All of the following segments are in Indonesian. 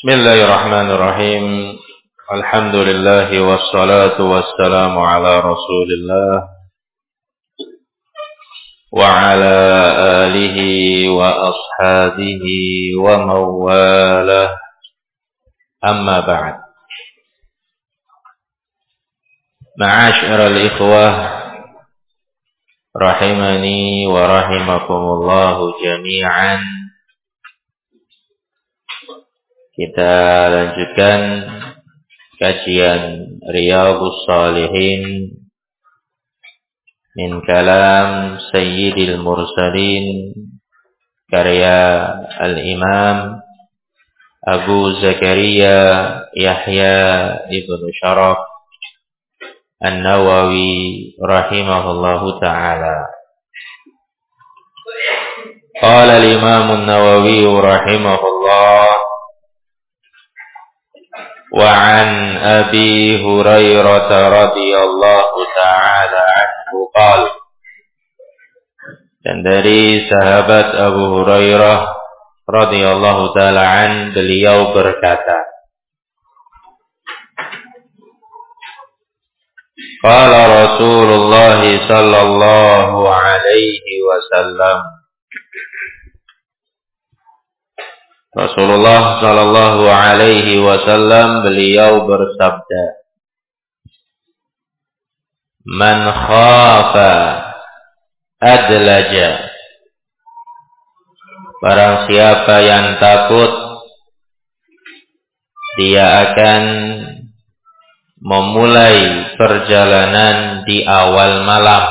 Bismillahirrahmanirrahim. Alhamdulillah wassalatu wassalamu ala Rasulillah wa ala alihi wa ashabihi wa mawalah. Amma ba'd. Ma'asyiral ikhwah rahimani wa rahimakumullahu jami'an. Kita lanjutkan kajian Riyadhus Shalihin min kalam Sayyidil Mursalin karya Al-Imam Abu Zakaria Yahya ibn Sharaf An-Nawawi rahimahullahu ta'ala. Qala al-Imam An-Nawawi rahimahullah wa an Abi Hurairah radhiyallahu ta'ala anhu qala, dan dari sahabat Abu Hurairah radhiyallahu ta'ala an, beliau berkata, qala Rasulullah sallallahu alaihi wasallam, Rasulullah sallallahu alaihi wasallam beliau bersabda, man khafa adlaja, barang siapa yang takut dia akan memulai perjalanan di awal malam.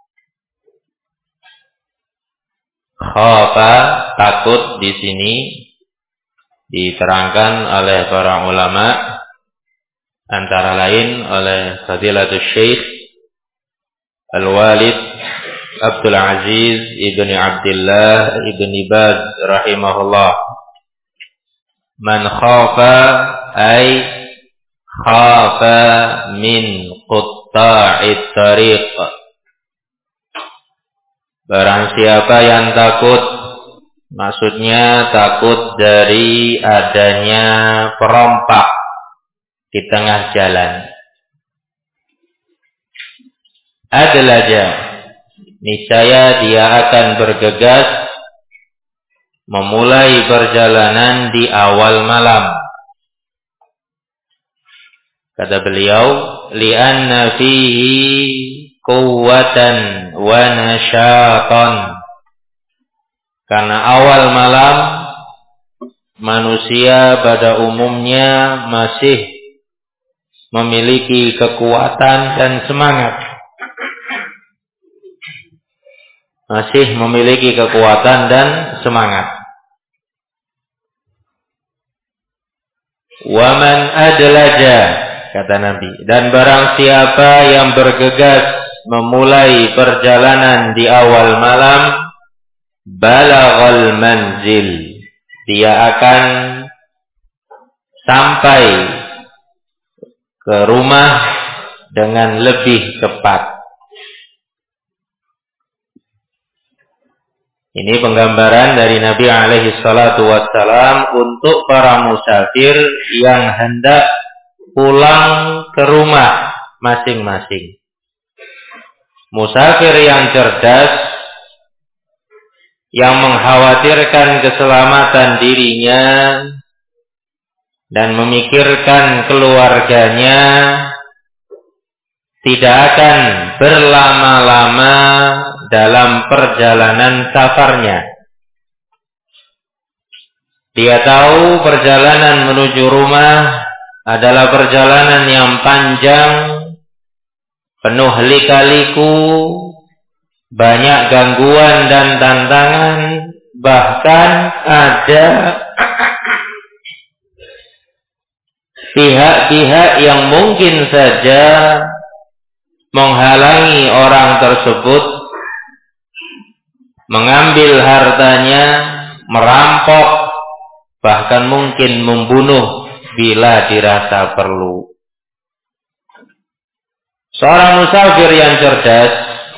Khafa, takut, di sini diterangkan oleh para ulama, antara lain oleh Fadilatul Syekh Al-Walid Abdul Aziz ibn Abdullah ibn Baz rahimahullah. Man khafa ay khafa min qutta'it tariq, barang siapa yang takut, maksudnya takut dari adanya perompak di tengah jalan. Adlaja, niscaya dia akan bergegas memulai perjalanan di awal malam. Kata beliau, li'anna fihi quwwatan wa nasyatan, karena awal malam manusia pada umumnya masih memiliki kekuatan dan semangat. Masih memiliki kekuatan dan semangat. Waman adlaja, kata Nabi, dan barang siapa yang bergegas memulai perjalanan di awal malam, balaghal manzil, dia akan sampai ke rumah dengan lebih cepat. Ini penggambaran dari Nabi alaihi salatu wassalam untuk para musafir yang hendak pulang ke rumah masing-masing. Musafir yang cerdas, yang mengkhawatirkan keselamatan dirinya dan memikirkan keluarganya, tidak akan berlama-lama dalam perjalanan safarnya. Dia tahu perjalanan menuju rumah adalah perjalanan yang panjang, penuh lika-liku, banyak gangguan dan tantangan, bahkan ada pihak-pihak yang mungkin saja menghalangi orang tersebut, mengambil hartanya, merampok, bahkan mungkin membunuh bila dirasa perlu. Seorang musafir yang cerdas,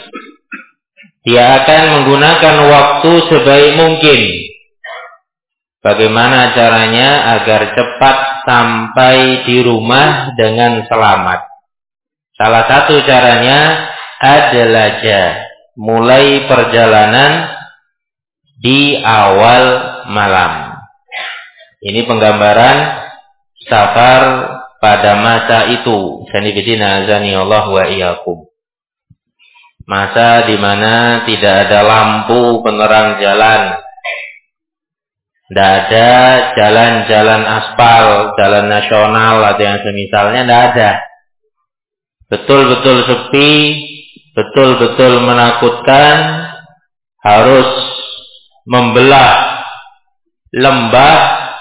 dia akan menggunakan waktu sebaik mungkin Bagaimana caranya agar cepat sampai di rumah dengan selamat? Salah satu caranya adalah mulai perjalanan di awal malam. Ini penggambaran safar pada masa itu. Sanibidina azani Allah wa iyyakum. Masa di mana tidak ada lampu penerang jalan. Tidak ada jalan-jalan aspal, jalan nasional atau yang semisalnya, tidak ada. Betul-betul sepi, betul-betul menakutkan, harus membelah lembah,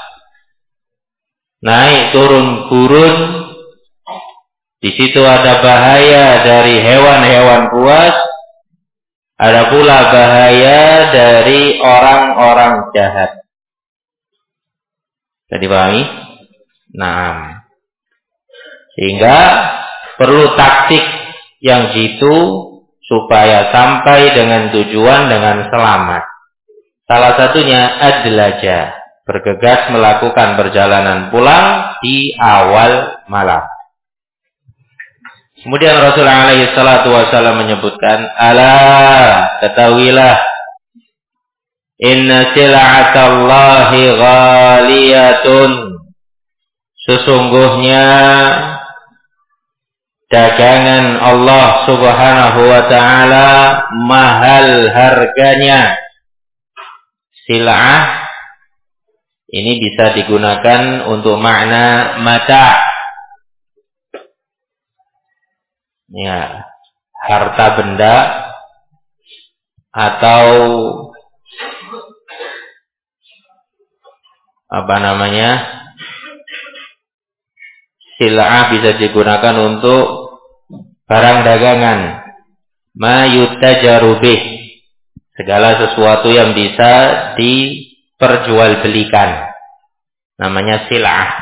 naik turun gurun. Di situ ada bahaya dari hewan-hewan buas, ada pula bahaya dari orang-orang jahat. Bisa dipahami? Nah, sehingga perlu taktik yang jitu supaya sampai dengan tujuan dengan selamat. Salah satunya adlaja, bergegas melakukan perjalanan pulang di awal malam. Kemudian Rasulullah SAW menyebutkan, ala, ketahuilah, inna sil'atallahi ghaliyatun. Sesungguhnya dagangan Allah Subhanahu wa ta'ala mahal harganya. Sil'ah ini bisa digunakan untuk makna mata. Ya, harta benda atau sil'ah bisa digunakan untuk barang dagangan. Ma yutajaru bih, segala sesuatu yang bisa diperjualbelikan, namanya sil'ah.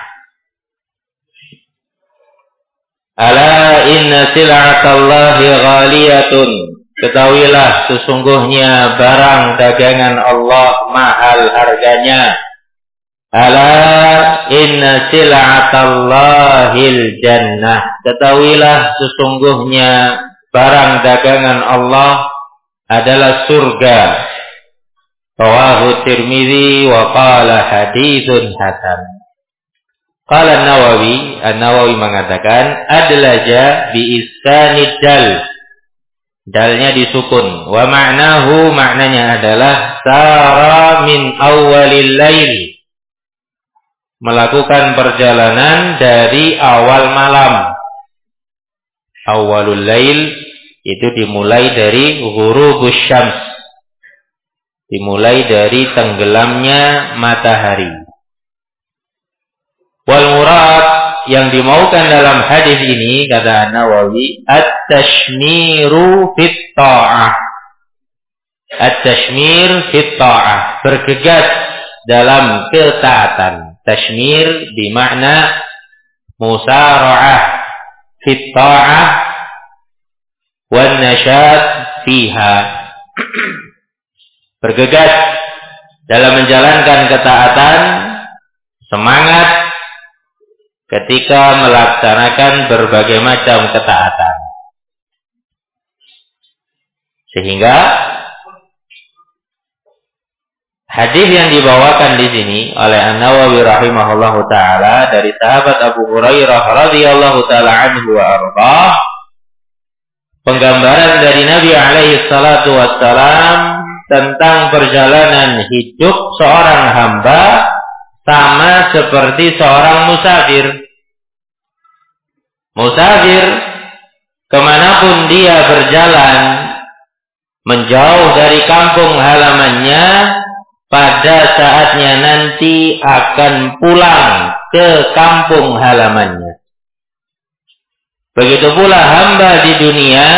Ala inna sil'atallahi ghaliyatun. Ketahuilah sesungguhnya barang dagangan Allah mahal harganya. Ala inna sil'atallahil jannah. Ketahuilah sesungguhnya barang dagangan Allah adalah surga. Rawahu Tirmidzi wa qala haditsun hasan. Qala An-Nawawi mengatakan adlaja bi iskanid dal. Dalnya disukun. Wa ma'nahu, maknanya adalah sara min awwalil lail. Melakukan perjalanan dari awal malam. Awwalul lail itu dimulai dari ghurubus syams. Dimulai dari tenggelamnya matahari. Wal murad, yang dimaukan dalam hadis ini, kata Nawawi, at-tashmiru fit ta'ah. At-tashmir fit ta'ah, bergegas dalam ketaatan. Tashmir bermakna musara'ah fit ta'ah wan nasyad fiha. Bergegas dalam menjalankan ketaatan, semangat ketika melaksanakan berbagai macam ketaatan. Sehingga hadis yang dibawakan di sini oleh An-Nawawi rahimahullahu taala dari sahabat Abu Hurairah radhiyallahu taala anhu wa ardhah, penggambaran dari Nabi alaihi salatu wassalam tentang perjalanan hidup seorang hamba sama seperti seorang musafir. Musafir, kemanapun dia berjalan, menjauh dari kampung halamannya, pada saatnya nanti akan pulang ke kampung halamannya. Begitu pula hamba di dunia,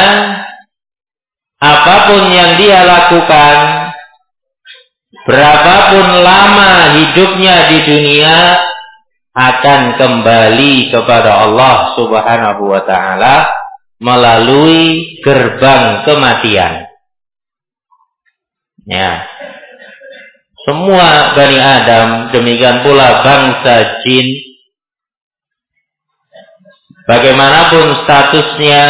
apapun yang dia lakukan, berapapun lama hidupnya di dunia, akan kembali kepada Allah Subhanahu wa ta'ala melalui gerbang kematian. Ya. semua Bani Adam, demikian pula bangsa jin, bagaimanapun statusnya,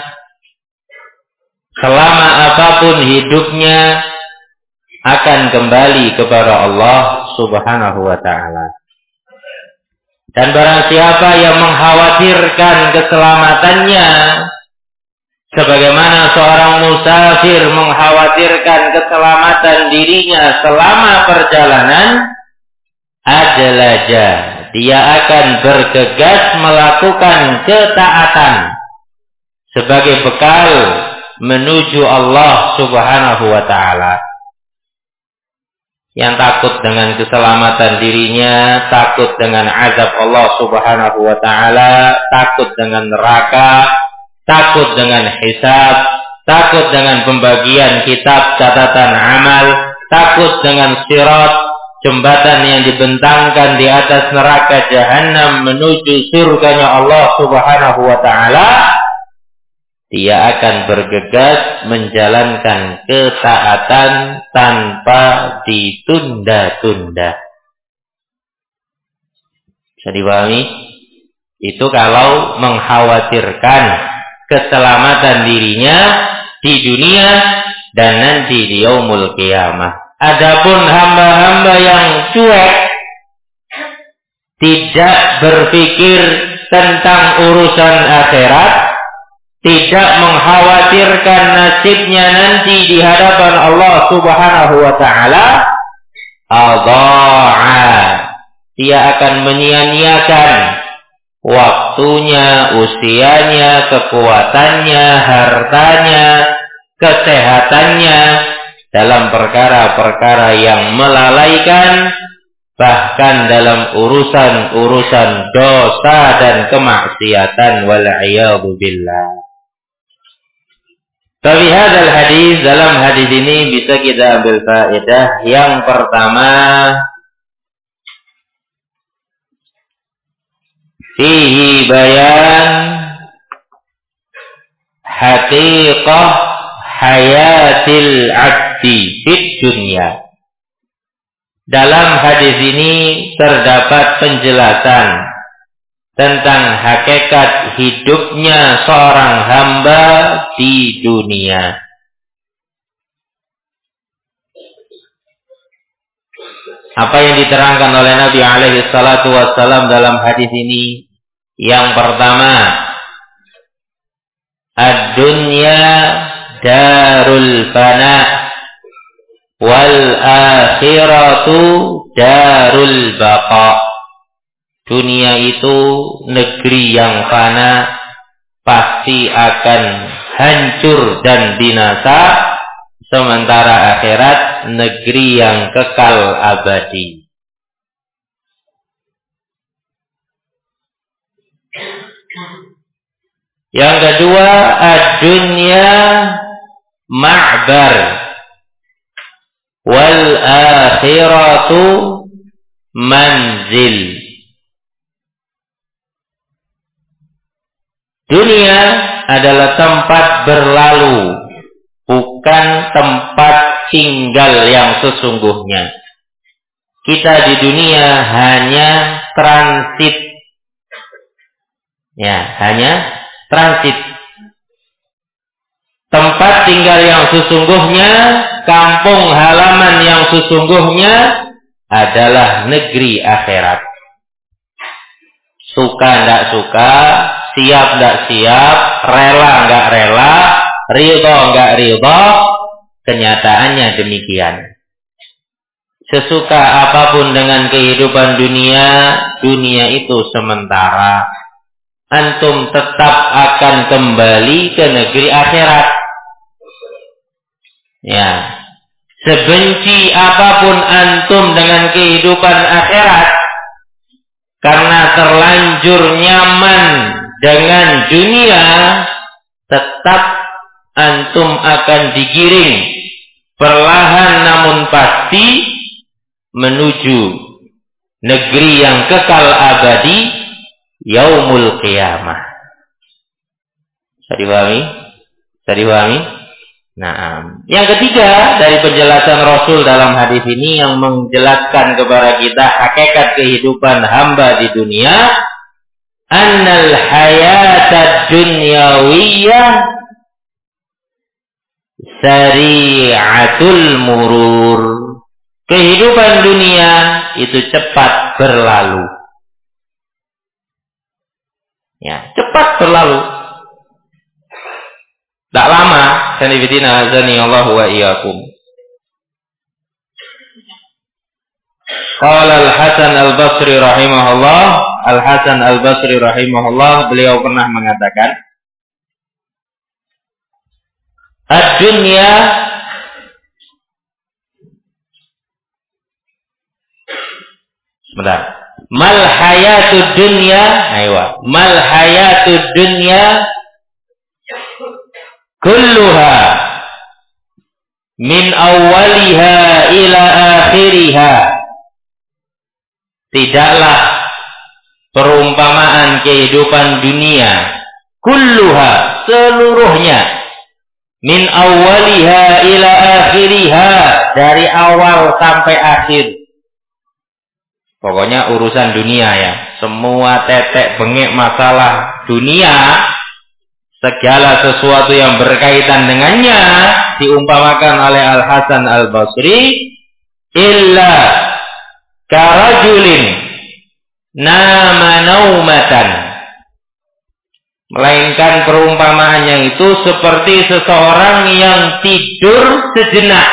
selama apapun hidupnya, akan kembali kepada Allah Subhanahu wa ta'ala. Dan barang siapa yang mengkhawatirkan keselamatannya, sebagaimana seorang musafir mengkhawatirkan keselamatan dirinya selama perjalanan, adlaja, dia akan bergegas melakukan ketaatan sebagai bekal menuju Allah Subhanahu wa ta'ala. Yang takut dengan keselamatan dirinya, takut dengan azab Allah Subhanahu wa ta'ala, takut dengan neraka, takut dengan hisab, takut dengan pembagian kitab catatan amal, takut dengan sirat, jembatan yang dibentangkan di atas neraka jahanam menuju surganya Allah Subhanahu wa ta'ala, dia akan bergegas menjalankan ketaatan tanpa ditunda-tunda. Bisa dipahami? Itu kalau mengkhawatirkan keselamatan dirinya di dunia dan nanti di yaumul qiyamah. Adapun hamba-hamba yang cuek, tidak berpikir tentang urusan akhirat, tidak mengkhawatirkan nasibnya nanti di hadapan Allah Subhanahu wa ta'ala, adha'a, dia akan menyia-nyiakan waktunya, usianya, kekuatannya, hartanya, kesehatannya dalam perkara-perkara yang melalaikan, bahkan dalam urusan-urusan dosa dan kemaksiatan, wal'iyadu billah. Tapi hadal hadis, dalam hadis ini bisa kita ambil faedah. Yang pertama, fihi bayan haqiqah hayatil abdi fid dunya. Dalam hadis ini terdapat penjelasan tentang hakikat hidupnya seorang hamba di dunia. Apa yang diterangkan oleh Nabi alaihi salatu wassalam dalam hadis ini? Yang pertama, ad-dunya darul fana wal akhiratu darul baqa. Dunia itu negeri yang fana, pasti akan hancur dan binasa, sementara akhirat negeri yang kekal abadi. Yang kedua, ad-dunya ma'bar wal akhiratu manzil. Dunia adalah tempat berlalu, bukan tempat tinggal yang sesungguhnya. Kita di dunia hanya transit. Ya, hanya transit. Tempat tinggal yang sesungguhnya, kampung halaman yang sesungguhnya adalah negeri akhirat. Suka tidak suka, siap tidak siap, rela tidak rela, ridho tidak ridho, kenyataannya demikian. Sesuka apapun dengan kehidupan dunia, dunia itu sementara. Antum tetap akan kembali ke negeri akhirat. Ya, sebenci apapun antum dengan kehidupan akhirat, karena terlanjur nyaman dengan dunia, tetap antum akan digiring perlahan namun pasti menuju negeri yang kekal abadi, yaumul qiyamah. Bisa dipahami? Bisa dipahami? Nah, yang ketiga dari penjelasan Rasul dalam hadis ini yang menjelaskan kepada kita hakikat kehidupan hamba di dunia, annal hayatad dunyawiyah sari'atul murur. Kehidupan dunia itu cepat berlalu. Ya, cepat berlalu. Tak lama, sanibidina azani Allah wa iyyakum. Qala Al-Hasan Al-Basri rahimahullah, Al-Hasan Al-Basri rahimahullah, beliau pernah mengatakan, ad-dunya sebentar. Mal hayatud dunya, mal hayatud dunya kulluha min awwaliha ila akhiriha. Tidaklah perumpamaan kehidupan dunia kulluha, seluruhnya, min awwaliha ila akhiriha, dari awal sampai akhir. Pokoknya urusan dunia ya, semua tetek bengek masalah dunia, segala sesuatu yang berkaitan dengannya diumpamakan oleh Al-Hasan Al-Basri, illa karajulin nama naumatan, melainkan perumpamaannya itu seperti seseorang yang tidur sejenak.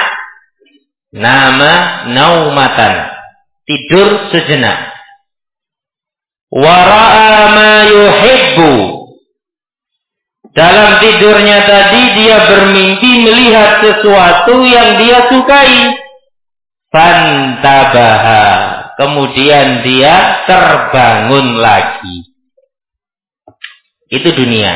Nama naumatan, tidur sejenak. Wara'a ma yuhibbu, dalam tidurnya tadi dia bermimpi melihat sesuatu yang dia sukai. Fantabaha, kemudian dia terbangun lagi. Itu dunia.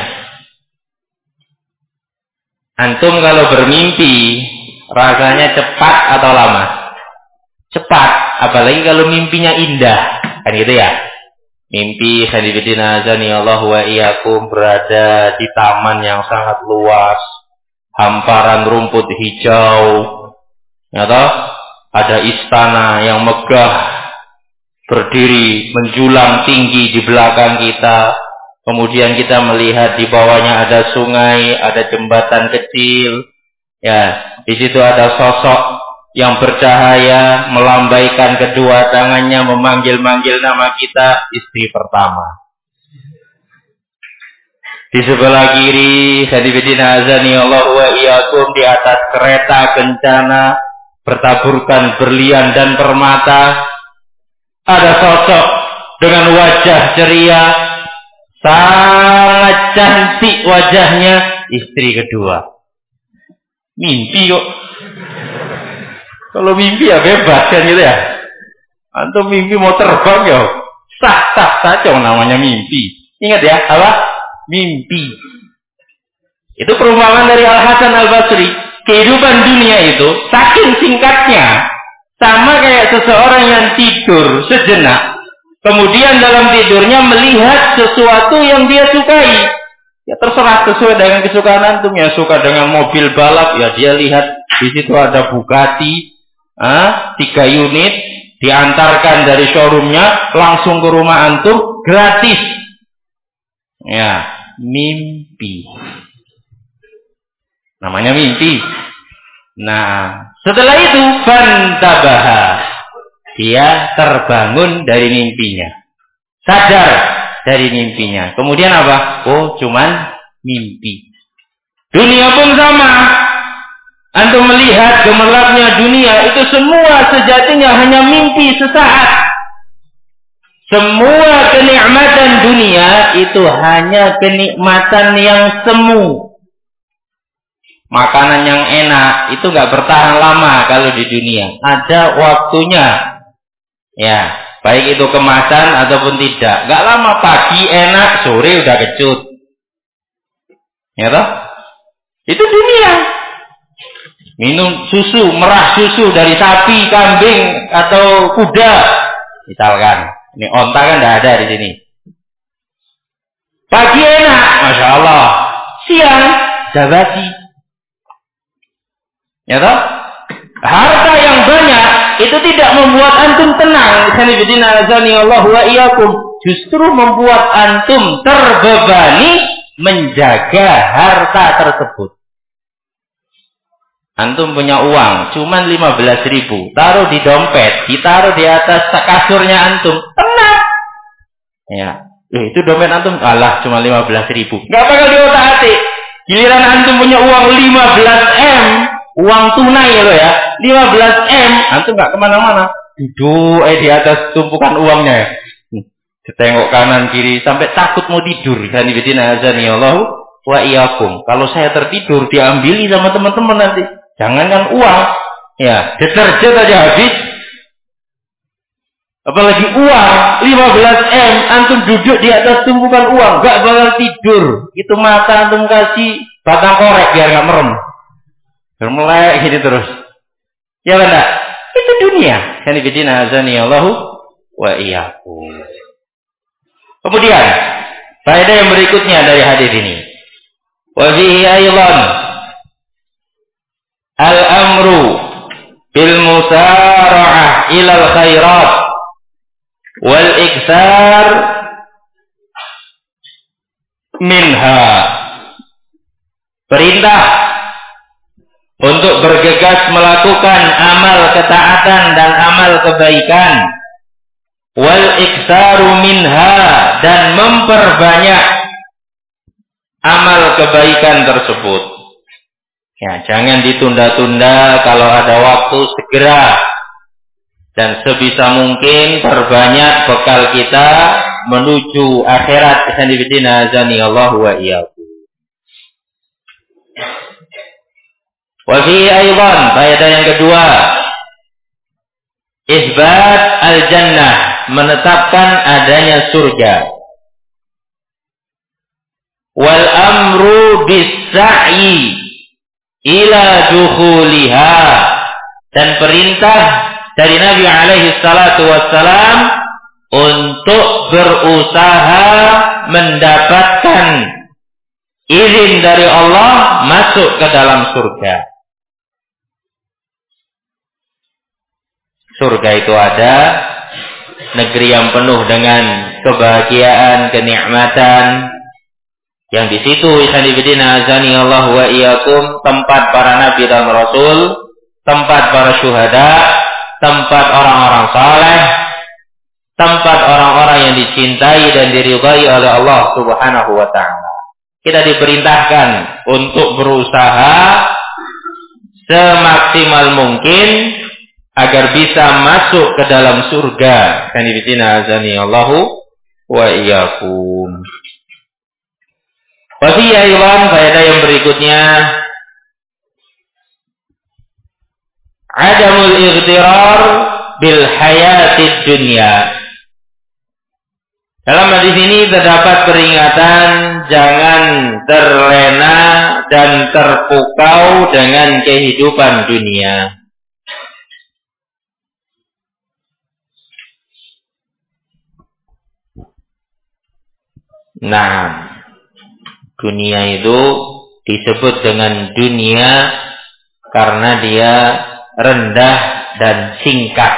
Antum kalau bermimpi rasanya cepat atau lama? Cepat, apalagi kalau mimpinya indah. Kan gitu ya. Mimpi khadibidina azani Allah wa iyyakum berada di taman yang sangat luas, hamparan rumput hijau, ya toh? Ada istana yang megah berdiri menjulang tinggi di belakang kita. Kemudian kita melihat di bawahnya ada sungai, ada jembatan kecil. Ya, di situ ada sosok yang bercahaya melambaikan kedua tangannya memanggil-manggil nama kita, istri pertama. Di sebelah kiri, hadibidina azani Allah wa iyyakum, di atas kereta kencana bertaburkan berlian dan permata, ada sosok dengan wajah ceria, sangat cantik wajahnya, istri kedua. Mimpi kok. Kalau mimpi ya bebas kan gitu ya. Antum mimpi mau terbang ya sah-sah saja namanya mimpi. Ingat ya, apa? Mimpi. Itu perumpamaan dari Al-Hasan Al-Basri. Kehidupan dunia itu saking singkatnya, sama kayak seseorang yang tidur sejenak, kemudian dalam tidurnya melihat sesuatu yang dia sukai. Ya terserah sesuai dengan kesukaan antum. Yang suka dengan mobil balap, ya dia lihat di situ ada Bugatti, 3 unit, diantarkan dari showroomnya langsung ke rumah antum gratis. Ya, mimpi. Namanya mimpi. Nah, setelah itu fantabaha, dia terbangun dari mimpinya, sadar dari mimpinya. Kemudian apa? Oh, cuman mimpi. Dunia pun sama. Antum melihat gemerlapnya dunia, itu semua sejatinya hanya mimpi sesaat. Semua kenikmatan dunia itu hanya kenikmatan yang semu. Makanan yang enak itu nggak bertahan lama kalau di dunia. Ada waktunya. Ya, baik itu kemasan ataupun tidak. Nggak lama, pagi enak, sore udah kecut. Ya toh? Itu dunia. Minum susu, merah susu dari sapi, kambing atau kuda, misalkan. Ini onta kan nggak ada di sini. Pagi enak, masya Allah. Siang, jabasi. Ya toh? Harta yang banyak itu tidak membuat antum tenang. Justru membuat antum terbebani menjaga harta tersebut. Antum punya uang cuman 15.000, taruh di dompet, ditaruh di atas kasurnya antum, tenang. Ya, itu dompet antum, alah cuma 15.000, nggak bakal diotak-atik. Giliran antum punya uang 15M, uang tunai loh ya, 15M, antum nggak kemana-mana, duduk di atas tumpukan uangnya ya. Ditengok kanan kiri sampai takut mau tidur. Wa iyyakum. Kalau saya tertidur diambili sama teman-teman nanti. Jangankan uang, ya, deterjen aja habis. Apalagi uang 15M, antum duduk di atas tumpukan uang, gak bakal tidur. Itu mata antum kasih batang korek biar gak merem. Bermelek gitu terus. Ya enggak? Itu dunia. Wa iyyakum. Kemudian, faedah yang berikutnya dari hadis ini. Wa fihi aidan al-amru bil musara'ah ilal khairat wal iktsar minha. Perintah untuk bergegas melakukan amal ketaatan dan amal kebaikan, wal iktsaru minha, dan memperbanyak amal kebaikan tersebut. Ya, jangan ditunda-tunda, kalau ada waktu segera, dan sebisa mungkin perbanyak bekal kita menuju akhirat. Azanillahu wa iyyakum. Wa fi aidan, faedah yang kedua, isbat al-jannah, menetapkan adanya surga. Wal amru bis-sa'i ila dukhuliha, dan perintah dari Nabi alaihi salatu wassalam untuk berusaha mendapatkan izin dari Allah masuk ke dalam surga. Surga itu ada, negeri yang penuh dengan kebahagiaan, kenikmatan, yang di situ azani Allah wa iyyakum, tempat para nabi dan rasul, tempat para syuhada, tempat orang-orang saleh, tempat orang-orang yang dicintai dan diridhai oleh Allah Subhanahu wa taala. Kita diperintahkan untuk berusaha semaksimal mungkin agar bisa masuk ke dalam surga. Azani Allah wa iyyakum. Wasiya iwan, faedah yang berikutnya, adamul ightirar bil hayatid dunya. Dalam hadis ini terdapat peringatan jangan terlena dan terpukau dengan kehidupan dunia. Nah, dunia itu disebut dengan dunia karena dia rendah dan singkat.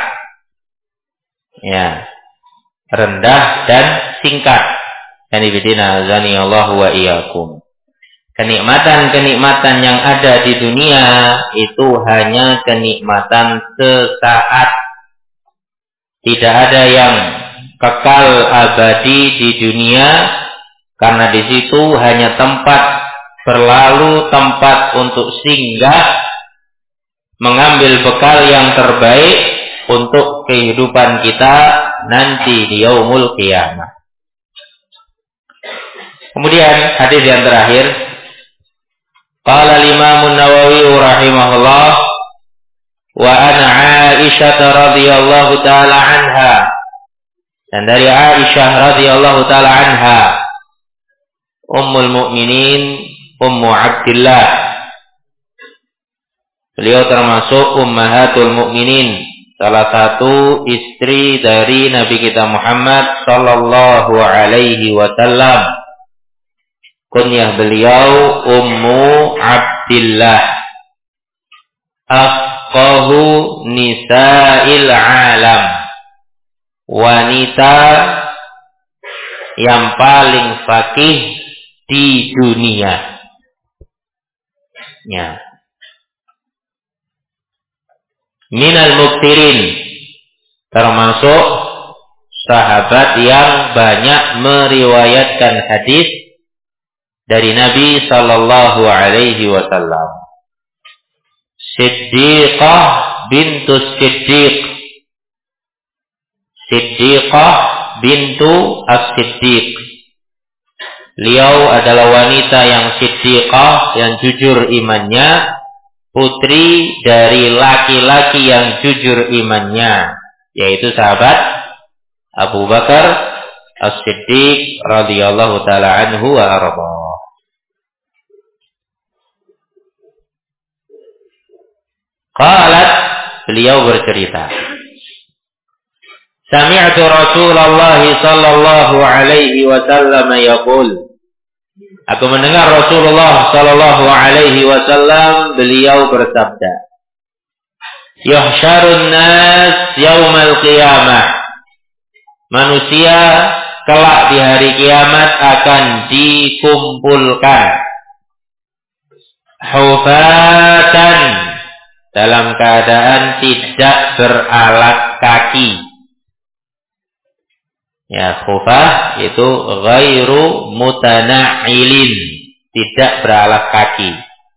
Ya, rendah dan singkat. Azani Allah wa iyyakum. Kenikmatan-kenikmatan yang ada di dunia itu hanya kenikmatan sesaat. Tidak ada yang kekal abadi di dunia, karena di situ hanya tempat berlalu, tempat untuk singgah, mengambil bekal yang terbaik untuk kehidupan kita nanti di yaumul qiyamah. Kemudian hadis yang terakhir, qala al-Imam an-Nawawi rahimahullah, wa ana Aisyah radhiyallahu taala anha, dan dari Aisyah radhiyallahu taala anha, Ummul Mukminin, Ummu Abdillah. Beliau termasuk Ummahatul Mukminin, salah satu istri dari Nabi kita Muhammad sallallahu alaihi wasallam. Kunyah beliau Ummu Abdillah. afqahu nisa'il alam. Wanita yang paling faqih di dunia. Ya. Minal muktirin, termasuk sahabat yang banyak meriwayatkan hadis dari Nabi sallallahu alaihi wasallam. Siddiqah bintu Siddiq. Siddiqah bintu As-Siddiq. Beliau adalah wanita yang siddiqah, yang jujur imannya, putri dari laki-laki yang jujur imannya, yaitu sahabat Abu Bakar As-Siddiq radhiyallahu taala anhu wa arda. Qalat, beliau bercerita, sami'tu Rasulullah sallallahu alaihi wasallam yaqul, aku mendengar Rasulullah sallallahu alaihi wasallam beliau bersabda, yuhsyarun nas yaumal qiyamah, manusia kelak di hari kiamat akan dikumpulkan hufatan, dalam keadaan tidak beralas kaki. Ya, khufah itu ghairu mutana'ilin, tidak beralas kaki.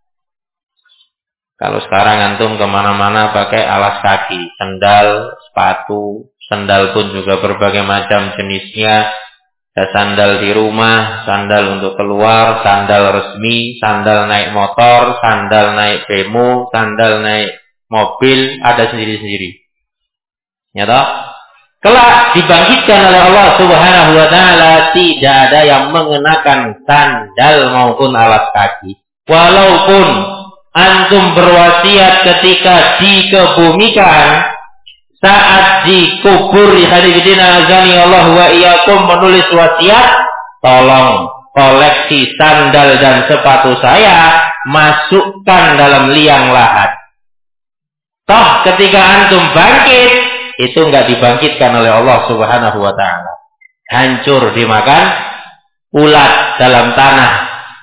Kalau sekarang antum kemana-mana pakai alas kaki, sandal, sepatu, sandal pun juga berbagai macam jenisnya. Ada sandal di rumah, sandal untuk keluar, sandal resmi, sandal naik motor, sandal naik bemo, sandal naik mobil, ada sendiri-sendiri. Ya toh? Kelak dibangkitkan oleh Allah Subhanahu wa taala, tidak ada yang mengenakan sandal maupun alas kaki. Walaupun antum berwasiat ketika dikebumikan, saat dikubur di hadidina azani Allah wa iyyakum, menulis wasiat, tolong koleksi sandal dan sepatu saya masukkan dalam liang lahat. Toh ketika antum bangkit, itu enggak dibangkitkan oleh Allah Subhanahu wa taala. Hancur dimakan ulat dalam tanah.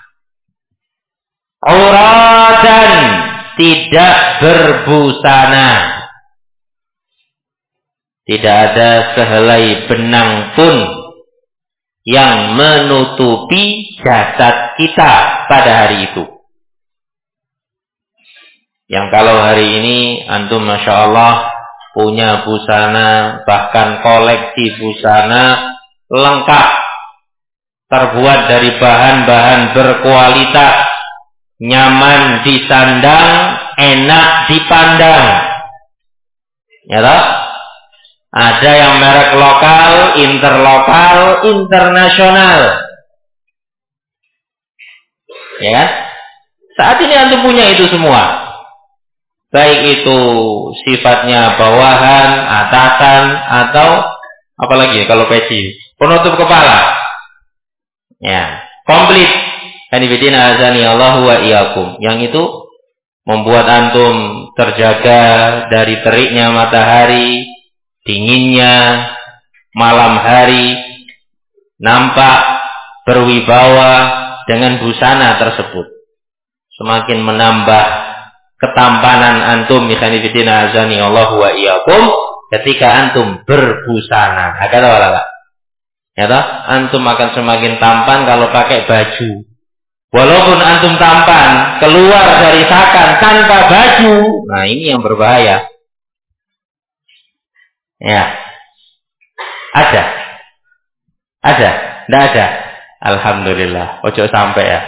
Auratan, tidak berbusana. Tidak ada sehelai benang pun yang menutupi jasad kita pada hari itu. Yang kalau hari ini antum Masya Allah punya busana, bahkan koleksi busana lengkap, terbuat dari bahan-bahan berkualitas, nyaman disandang, enak dipandang. Ya toh? Ada yang merek lokal, interlokal, internasional. Ya kan? Saat ini antum punya itu semua. Baik itu sifatnya bawahan, atasan, atau apalagi kalau peci, penutup kepala. Ya, komplit. Kanibidina azani Allah wa iyyakum. Yang itu membuat antum terjaga dari teriknya matahari, dinginnya malam hari, nampak berwibawa dengan busana tersebut. Semakin menambah ketampanan antum, misalnya azani Allah wa iyyakum, ketika antum berbusana. Ada wala? Ya toh? Antum akan semakin tampan kalau pakai baju. Walaupun antum tampan, keluar dari sakan tanpa baju, nah ini yang berbahaya. Ya. Ada? Tidak ada? Alhamdulillah. Ojo sampai ya.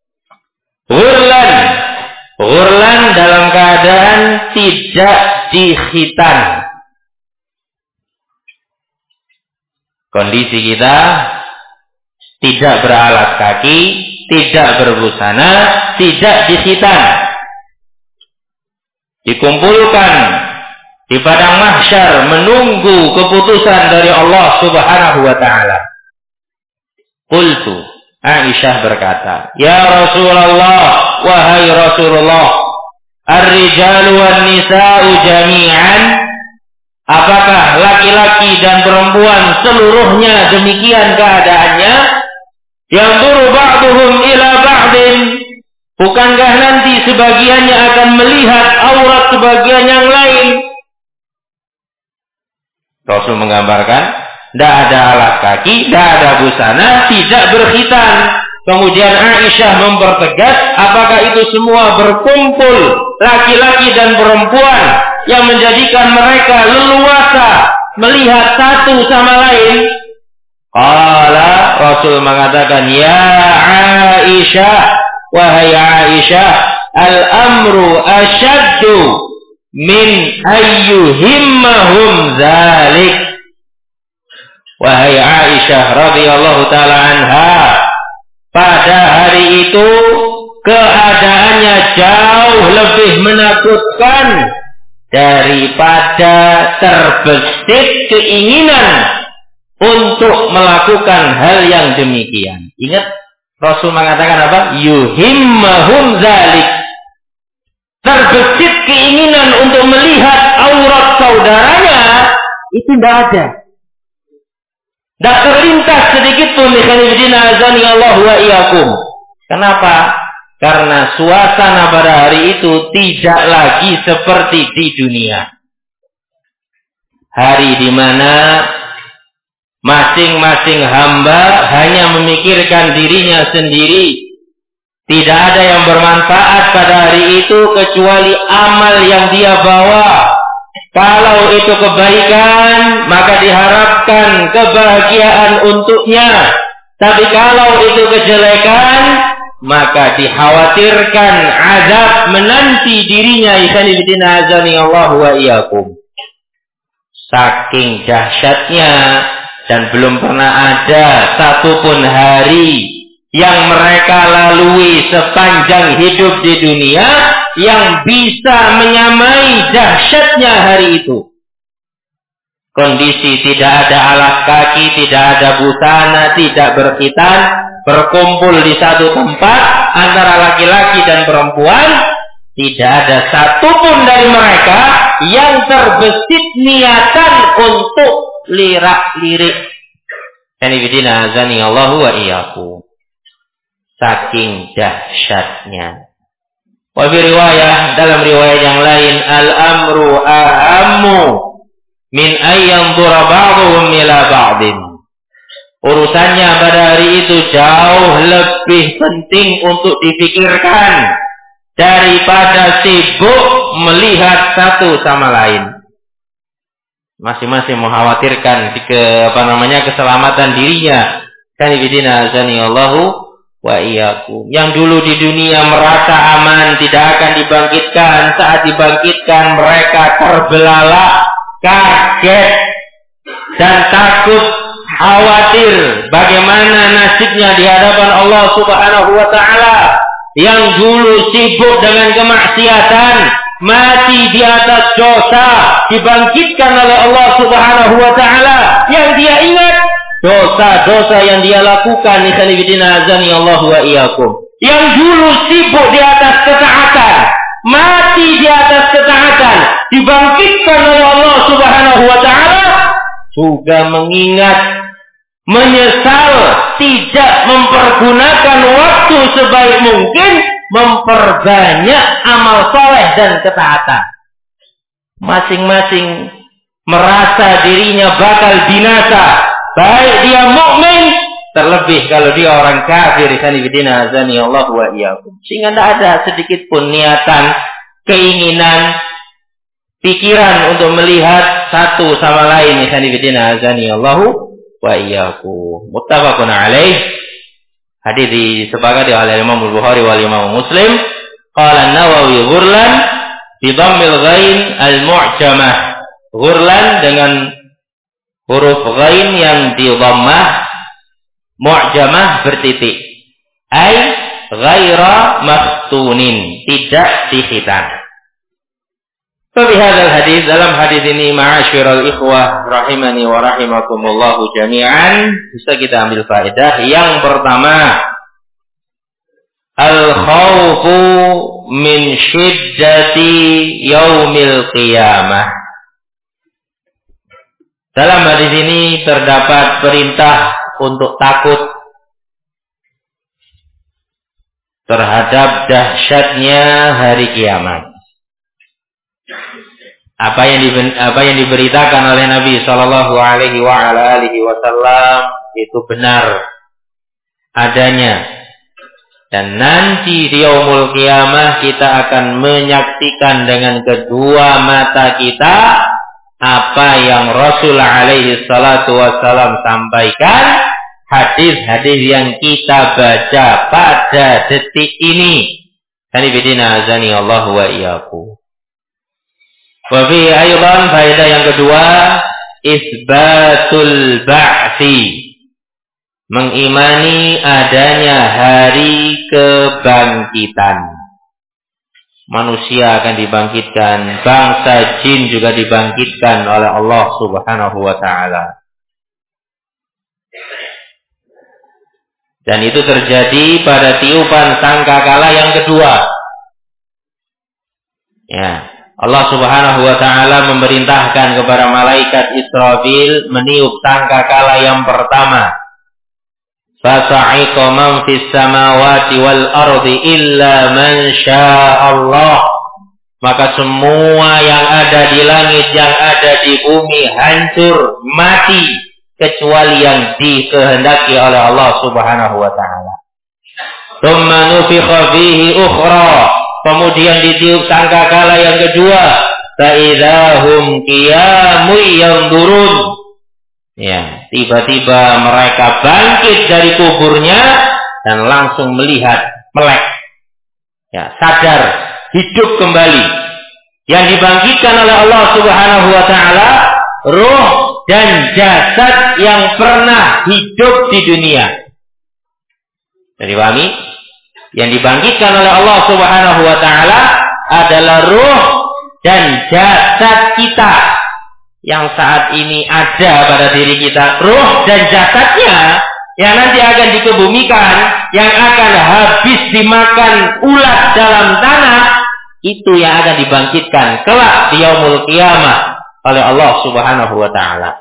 Ghurlan dalam keadaan tidak dikhitan. Kondisi kita tidak beralas kaki, tidak berbusana, tidak dikhitan. Dikumpulkan di padang mahsyar menunggu keputusan dari Allah Subhanahu wa taala. Qultu, Aisyah berkata, "Ya Rasulullah, wahai Rasulullah, ar-rijalu wan nisa'u jami'an? Apakah laki-laki dan perempuan seluruhnya demikian keadaannya? Yanzuru ba'duhum ila ba'din. Bukankah nanti sebagiannya akan melihat aurat sebagian yang lain? Rasul menggambarkan, tidak ada alas kaki, tidak ada busana, tidak berkhitan. Kemudian Aisyah mempertegas, apakah itu semua berkumpul laki-laki dan perempuan yang menjadikan mereka leluasa melihat satu sama lain? Qala, Rasul mengatakan, ya Aisyah, wahai Aisyah, al-amru asyaddu min ayyuhimmahum zalik. Wahai Aisyah radhiyallahu ta'ala anha, pada hari itu keadaannya jauh lebih menakutkan daripada terbesit keinginan untuk melakukan hal yang demikian. Ingat, Rasul mengatakan apa? Yuhimmahum zalik. Terbesit keinginan untuk melihat aurat saudaranya, itu tidak ada. Tidak terlintas sedikit pun. Kenapa? Karena suasana pada hari itu tidak lagi seperti di dunia. Hari di mana masing-masing hamba hanya memikirkan dirinya sendiri. Tidak ada yang bermanfaat pada hari itu kecuali amal yang dia bawa. Kalau itu kebaikan, maka diharapkan kebahagiaan untuknya. Tapi kalau itu kejelekan, maka dikhawatirkan azab menanti dirinya. Saking dahsyatnya, dan belum pernah ada satupun hari yang mereka lalui sepanjang hidup di dunia yang bisa menyamai dahsyatnya hari itu. Kondisi tidak ada alas kaki, tidak ada busana, tidak berkhitan, berkumpul di satu tempat antara laki-laki dan perempuan. Tidak ada satupun dari mereka yang terbesit niatan untuk lirak-lirik. Azanillahu wa iyyakum. Saking dahsyatnya. Wa bi riwayah, dalam riwayat yang lain, al-amru ahammu min ayyanzura ba'dhum ila ba'din. Urusannya pada hari itu jauh lebih penting untuk dipikirkan daripada sibuk melihat satu sama lain. Masing-masing mengkhawatirkan keselamatan dirinya. Azanillahu wa iyyakum. Yang dulu di dunia merasa aman, tidak akan dibangkitkan. Saat dibangkitkan mereka terbelalak, kaget, dan takut, khawatir bagaimana nasibnya di hadapan Allah Subhanahu wa ta'ala. Yang dulu sibuk dengan kemaksiatan, mati di atas dosa, dibangkitkan oleh Allah Subhanahu wa ta'ala. Yang dia ingat dosa-dosa yang dia lakukan. Azanillahu wa iyyakum. Yang dulu sibuk di atas ketaatan, mati di atas ketaatan, dibangkitkan oleh Allah Subhanahu wa ta'ala, juga mengingat, menyesal tidak mempergunakan waktu sebaik mungkin memperbanyak amal soleh dan ketaatan. Masing-masing merasa dirinya bakal binasa, baik dia mukmin, terlebih kalau dia orang kafir. Azanillahu wa iyyakum. Sehingga tidak ada sedikit pun niatan, keinginan, pikiran untuk melihat satu sama lain. Azanillahu wa iyyakum. Muttafaqun alaih. Hadis disepakati oleh Imam Bukhari wal Imam Muslim. Qala An-Nawawi ghurlan bi dhammil ghain al-mu'jamah. Ghurlan dengan huruf ghain yang di dhammah, mu'jamah bertitik. Ai ghaira maftunin, tidak dikhitan. Fabihadzal hadis, dalam hadis ini ma'asyiral ikhwah rahimani wa rahimakumullahu jami'an, bisa kita ambil faedah. Yang pertama, al-khawfu min syiddati yaumil qiyamah. Dalam hadis ini terdapat perintah untuk takut terhadap dahsyatnya hari kiamat. Apa yang diberitakan oleh Nabi Shallallahu Alaihi Wasallam itu benar adanya, dan nanti di yaumul qiyamah kita akan menyaksikan dengan kedua mata kita apa yang Rasul Alaihi Wasallam sampaikan, hadis-hadis yang kita baca pada detik ini. Kanibidina azani Allah wa iyyakum. Wa fi aydan faedah yang kedua, isbatul ba'tsi. Mengimani adanya hari kebangkitan. Manusia akan dibangkitkan, bangsa jin juga dibangkitkan oleh Allah Subhanahu wa taala. Dan itu terjadi pada tiupan sangkakala yang kedua. Ya, Allah Subhanahu wa taala memerintahkan kepada malaikat Israfil meniup sangkakala yang pertama. Fasa'iqa man fis samawati wal ardi illa man sya'allah. Maka semua yang ada di langit, yang ada di bumi hancur, mati, kecuali yang dikehendaki oleh Allah Subhanahu wa taala. Tsumma nufikha fihi ukhra. Kemudian ditiup sangkakala yang kedua, fa idzahum qiyamun yanzurun. Ya, tiba-tiba mereka bangkit dari kuburnya dan langsung melihat, melek. Ya, sadar, hidup kembali. Yang dibangkitkan oleh Allah Subhanahu wa taala ruh dan jasad yang pernah hidup di dunia. Jadi pahami? Yang dibangkitkan oleh Allah Subhanahu wa taala adalah ruh dan jasad kita yang saat ini ada pada diri kita. Ruh dan jasadnya yang nanti akan dikebumikan, yang akan habis dimakan ulat dalam tanah, itu yang akan dibangkitkan kelak di yaumul qiyamah oleh Allah Subhanahu wa taala.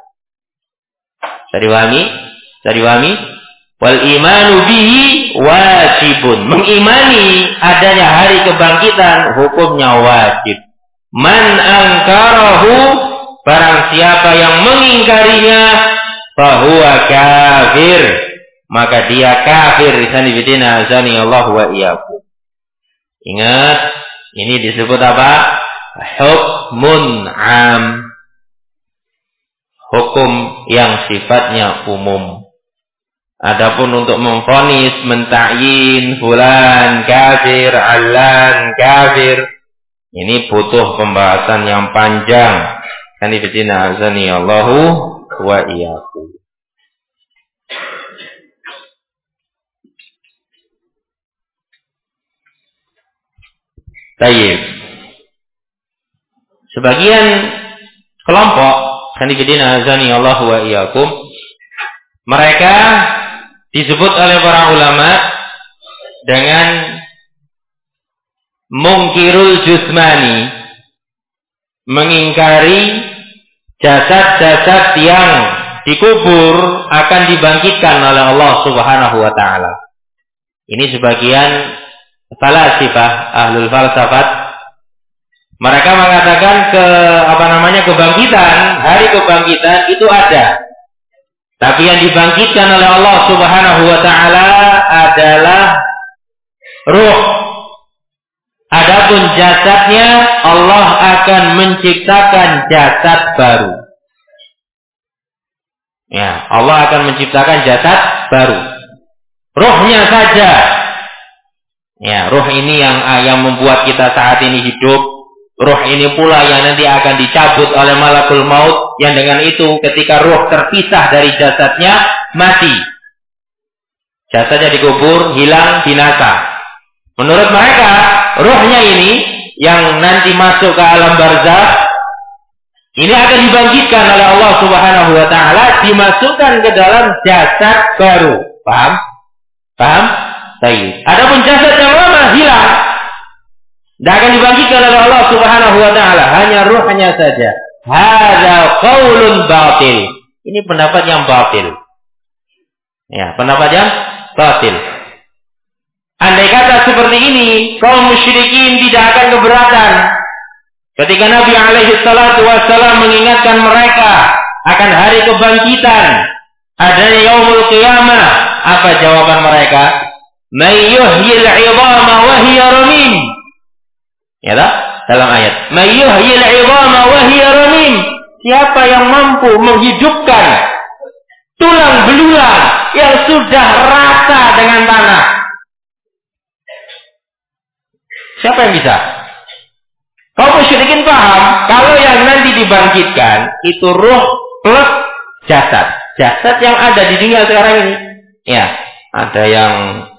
Jadi wami wal imanu bihi wajibun. Mengimani adanya hari kebangkitan hukumnya wajib. Man angkarahu, barang siapa yang mengingkarinya, fahuwa kafir, maka dia kafir. Sanibidina azani Allah wa iyyakum. Ingat, ini disebut apa? Hukmun am. Hukum yang sifatnya umum. Adapun untuk memvonis, mentakyin fulan kafir, allan kafir, ini butuh pembahasan yang panjang. Kanifidina azani Allahu wa iyyakum. Tayyib. Sebagian kelompok kanifidina azani Allahu wa iyyakum, mereka disebut oleh para ulama dengan mungkirul jusmani, mengingkari jasad-jasad yang dikubur akan dibangkitkan oleh Allah Subhanahu wa taala. Ini sebagian falasifah, ahlul falsafat. Mereka mengatakan kebangkitan, hari kebangkitan itu ada. Tapi yang dibangkitkan oleh Allah Subhanahu wa taala adalah ruh. Adapun jasadnya, Allah akan menciptakan jasad baru. Ya, Allah akan menciptakan jasad baru. Ruhnya saja. Ya, ruh ini yang membuat kita saat ini hidup. Ruh ini pula yang nanti akan dicabut oleh malakul maut, yang dengan itu ketika ruh terpisah dari jasadnya, mati. Jasadnya dikubur, hilang, binasa. Menurut mereka, ruhnya ini yang nanti masuk ke alam barzakh, ini akan dibangkitkan oleh Allah Subhanahu wa taala, dimasukkan ke dalam jasad baru. Paham? Paham? Baik. Adapun jasad yang lama hilang. Tidak akan dibangkitkan oleh Allah Subhanahu wa taala, hanya ruhnya saja. Hadza qaulun batil. Ini pendapat yang batil. Ya, pendapat yang batil. Andai kata seperti ini, kaum musyrikin tidak akan keberatan ketika Nabi alaihi salatu wassalam mengingatkan mereka akan hari kebangkitan, adanya yaumul qiyamah. Apa jawaban mereka? May yuhyil 'idhama wa hiya ramim. Ya tak? Dalam ayat, may yuhyil 'idhama wa hiya ramim. Siapa yang mampu menghidupkan tulang belulang yang sudah rata dengan tanah? Siapa yang bisa? Kaum musyrikin paham kalau yang nanti dibangkitkan itu ruh plus jasad. Jasad yang ada di dunia sekarang ini. Ya, ada yang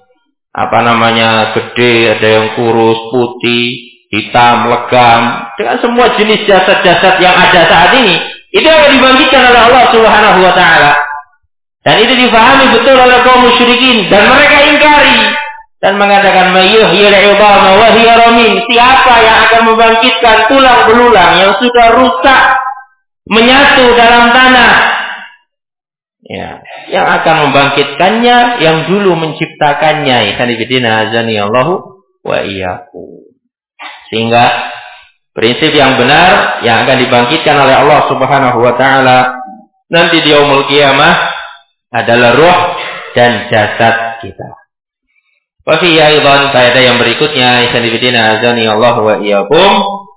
gede, ada yang kurus, putih, hitam, legam, dengan semua jenis jasad-jasad yang ada saat ini, itu akan dibangkitkan oleh Allah Subhanahu wa taala. Dan itu difahami betul oleh kaum musyrikin dan mereka ingkari dan mengatakan mayyuhyil 'idhama wa hiya ramim. Siapa yang akan membangkitkan tulang belulang yang sudah rusak menyatu dalam tanah? Ya, yang akan membangkitkannya yang dulu menciptakannya. Ikhwanifidina azani Allahu wa iyyakum. Sehingga prinsip yang benar yang akan dibangkitkan oleh Allah Subhanahu wa taala nanti di yaumul qiyamah adalah ruh dan jasad kita. Wa fi aidan faedah yang berikutnya ikhwanifidina azani Allahu wa iyyakum.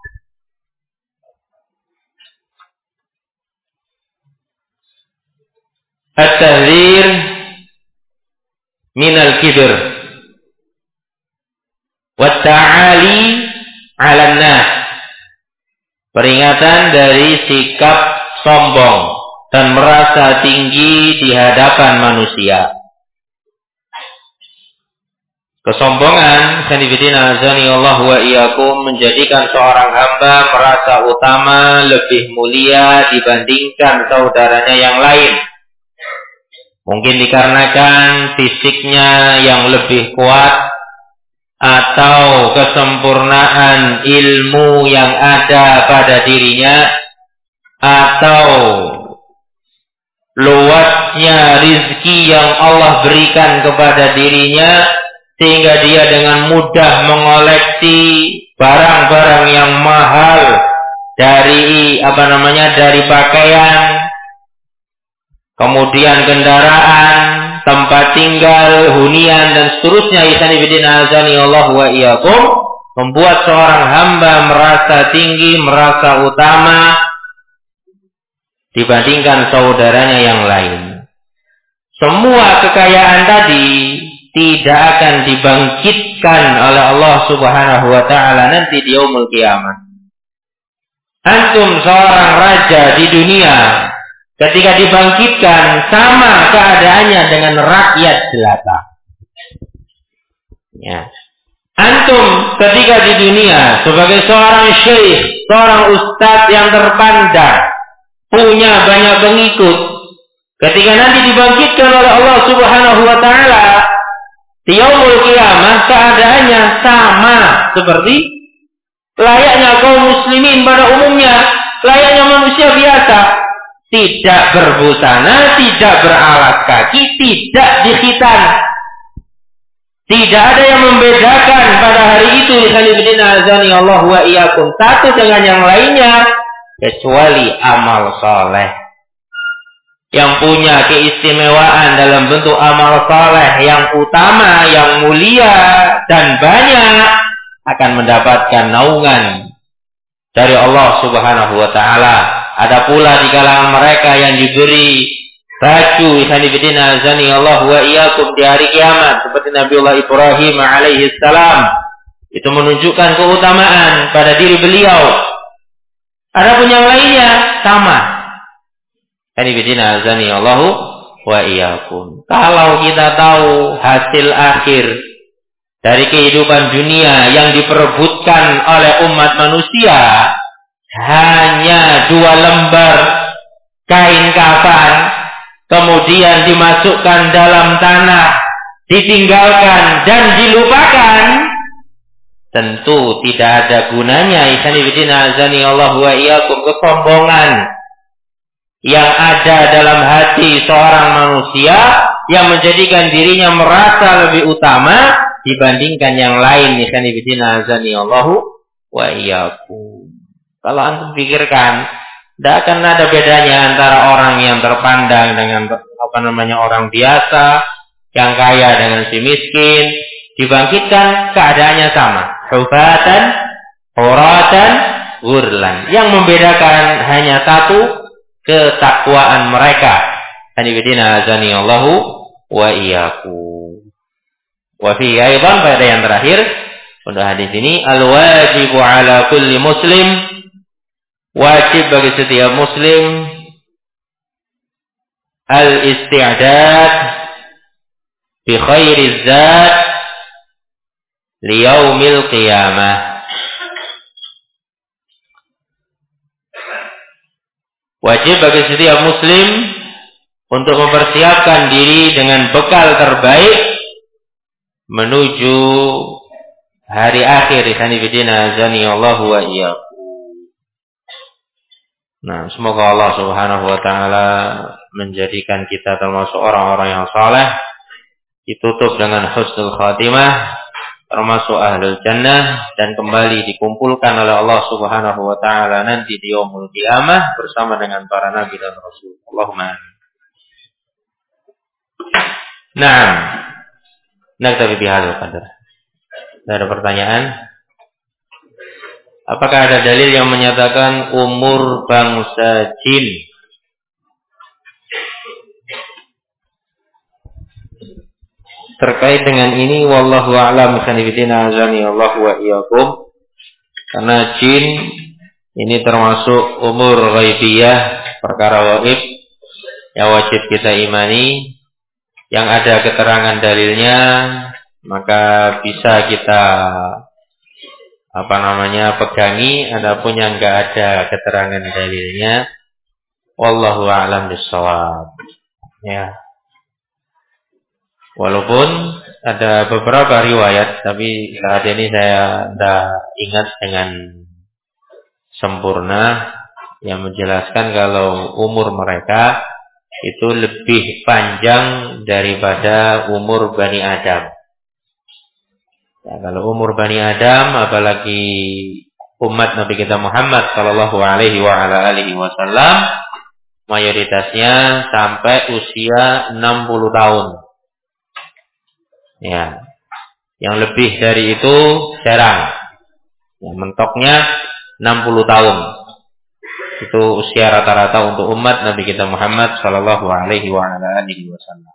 At-tahdzir minal kibr wa ta'ali 'alan nas. Peringatan dari sikap sombong dan merasa tinggi di hadapan manusia. Kesombongan, khanifidina azani Allah wa iyyakum, menjadikan seorang hamba merasa utama, lebih mulia dibandingkan saudaranya yang lain. Mungkin dikarenakan fisiknya yang lebih kuat, atau kesempurnaan ilmu yang ada pada dirinya, atau luasnya rizki yang Allah berikan kepada dirinya, sehingga dia dengan mudah mengoleksi barang-barang yang mahal dari dari pakaian, kemudian kendaraan, tempat tinggal, hunian dan seterusnya. Ikhwanifidina azani Allah wa iyyakum, membuat seorang hamba merasa tinggi, merasa utama dibandingkan saudaranya yang lain. Semua kekayaan tadi tidak akan dibangkitkan oleh Allah Subhanahu wa taala nanti di yaumul qiyamah. Antum seorang raja di dunia, ketika dibangkitkan sama keadaannya dengan rakyat jelata. Ya. Antum ketika di dunia sebagai seorang syekh, seorang ustadz yang terpandang, punya banyak pengikut, ketika nanti dibangkitkan oleh Allah Subhanahu wa taala di yaumul qiyamah, keadaannya sama seperti layaknya kaum muslimin pada umumnya, layaknya manusia biasa. Tidak berbusana, tidak beralas kaki, tidak dikhitan. Tidak ada yang membedakan pada hari itu, ikhwanifidina azani Allah wa iyyakum, satu dengan yang lainnya, kecuali amal soleh. Yang punya keistimewaan dalam bentuk amal soleh yang utama, yang mulia dan banyak, akan mendapatkan naungan dari Allah Subhanahu wa taala. Ada pula di kalangan mereka yang diberi baju ikhwanifidina azani Allah wa iyyakum di hari kiamat seperti Nabiullah Ibrahim alaihi salam. Itu menunjukkan keutamaan pada diri beliau. Adapun yang lainnya sama. Ikhwanifidina azani Allah wa iyyakum. Kalau kita tahu hasil akhir dari kehidupan dunia yang diperebutkan oleh umat manusia hanya 2 lembar kain kafan, kemudian dimasukkan dalam tanah, ditinggalkan dan dilupakan, tentu tidak ada gunanya azani Allah wa iyyakum kesombongan yang ada dalam hati seorang manusia yang menjadikan dirinya merasa lebih utama dibandingkan yang lain. Azani Allah wa iyyakum. Kalau antum pikirkan, tidak akan ada bedanya antara orang yang terpandang dengan orang biasa, yang kaya dengan si miskin, dibangkitkan keadaannya sama. Hufatan, uratan, ghurlan. Yang membedakan hanya satu, ketakwaan mereka. Azani Allahu wa iyyakum. Wa fi aidan pada yang terakhir untuk hadis ini, al-wajibu ala kulli muslim, wajib bagi setiap muslim al-isti'dad bi khairiz zat li yaumil qiyamah. Wajib bagi setiap muslim untuk mempersiapkan diri dengan bekal terbaik menuju hari akhir. Azani Allah wa iyyakum. Nah, semoga Allah Subhanahu wa taala menjadikan kita termasuk orang-orang yang saleh, ditutup dengan husnul khatimah, termasuk ahlul jannah, dan kembali dikumpulkan oleh Allah Subhanahu wa taala nanti di yaumul qiyamah bersama dengan para nabi dan rasul. Allahumma amin. Naam. Naktabi bihadzal qadar. Ada pertanyaan? Apakah ada dalil yang menyatakan umur bangsa jin? Terkait dengan ini, wallahu a'lam bishawab, azani Allah wa iyyakum. Karena jin ini termasuk umur ghaibiyah, perkara gaib yang wajib kita imani. Yang ada keterangan dalilnya, maka bisa kita pegangi. Adapun yang enggak ada keterangan dalilnya, wallahu a'lam bishawab. Ya. Walaupun ada beberapa riwayat, tapi saat ini saya tidak ingat dengan sempurna yang menjelaskan kalau umur mereka itu lebih panjang daripada umur Bani Adam. Ya, kalau umur Bani Adam, apalagi umat Nabi kita Muhammad sallallahu alaihi wasallam, mayoritasnya sampai usia 60 tahun. Ya, yang lebih dari itu jarang. Ya, mentoknya 60 tahun. Itu usia rata-rata untuk umat Nabi kita Muhammad sallallahu alaihi wasallam.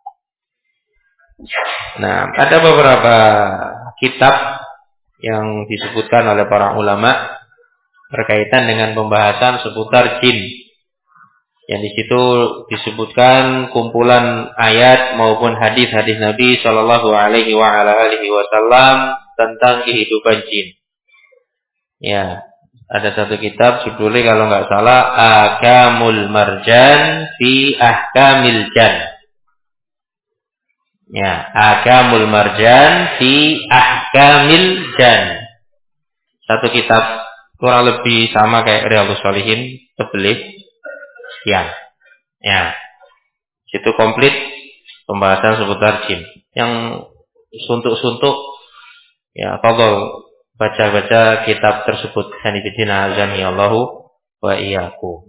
Nah, ada beberapa kitab yang disebutkan oleh para ulama berkaitan dengan pembahasan seputar jin. Yang di situ disebutkan kumpulan ayat maupun hadis-hadis Nabi sallallahu alaihi wasallam tentang kehidupan jin. Ya, ada satu kitab judulnya kalau nggak salah Ahkamul Marjan fi Ahkamil Jan. Ya, Ahkamul Marjan fi Ahkamil Jan. Satu kitab kurang lebih sama kayak Riyadhus Shalihin, tebelih. Ya, situ komplit pembahasan seputar jin. Yang suntuk-suntuk, ya, fadhol baca-baca kitab tersebut. Azani Allahu wa iyyakum.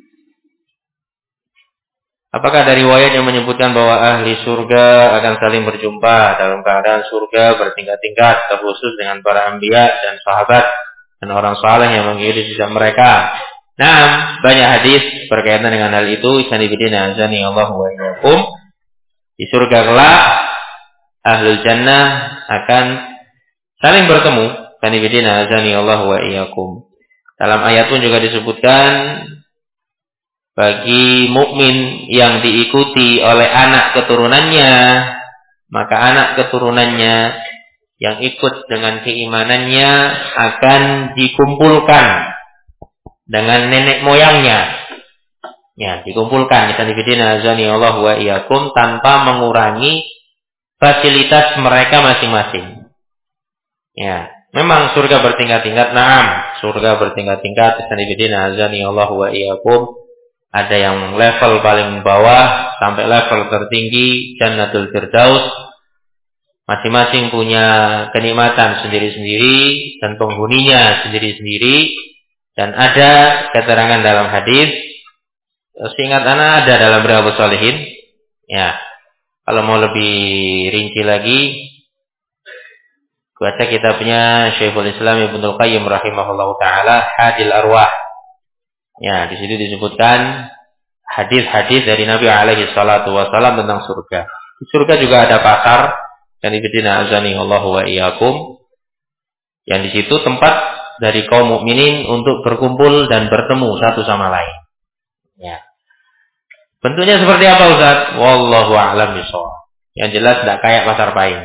Apakah ada riwayat yang menyebutkan bahwa ahli surga akan saling berjumpa dalam keadaan surga bertingkat-tingkat, terkhusus dengan para anbiya dan sahabat dan orang saleh yang mengikuti jejak mereka? Nah, banyak hadis berkaitan dengan hal itu. Azani Allahu wa iyyakum. Di surga kelak ahlul jannah akan saling bertemu. Azani Allahu wa iyyakum. Dalam ayat pun juga disebutkan bagi mukmin yang diikuti oleh anak keturunannya, maka anak keturunannya yang ikut dengan keimanannya akan dikumpulkan dengan nenek moyangnya. Ya, dikumpulkan. Azani Allahu wa iyyakum, tanpa mengurangi fasilitas mereka masing-masing. Ya, Memang surga bertingkat-tingkat. Naam, surga bertingkat-tingkat. Sanibidina azani Allah wa iyyakum. Ada yang level paling bawah sampai level tertinggi Jannatul Firdaus. Masing-masing punya kenikmatan sendiri-sendiri dan penghuninya sendiri-sendiri. Dan ada keterangan dalam hadis, seingat ana ada dalam Riyadhus Shalihin. Ya. Kalau mau lebih rinci lagi, baca kitabnya Syekhul Islam Ibnul Qayyim rahimahullahu taala, Hadil Arwah. Ya, di situ disebutkan hadis-hadis dari Nabi alaihi salatu wasallam tentang surga. Di surga juga ada pasar, dan ibadina azani Allahu wa iyyakum. Yang di situ tempat dari kaum mukminin untuk berkumpul dan bertemu satu sama lain. Ya. Bentuknya seperti apa Ustaz? Wallahu a'lam bishawab. Yang jelas tidak kayak pasar Pahing.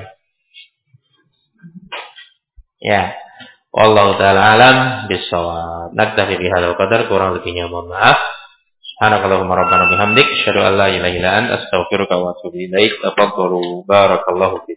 Ya. Wallahu ta'ala alam bishawab. Naktafi bihadzal qadar, kurang lebihnya mohon maaf. Subhanakallahumma rabbana bihamdik, asyhadu an la ilaha illa anta, astaghfiruka wa atubu ilaik. Tafadhalu barakallahu fiik.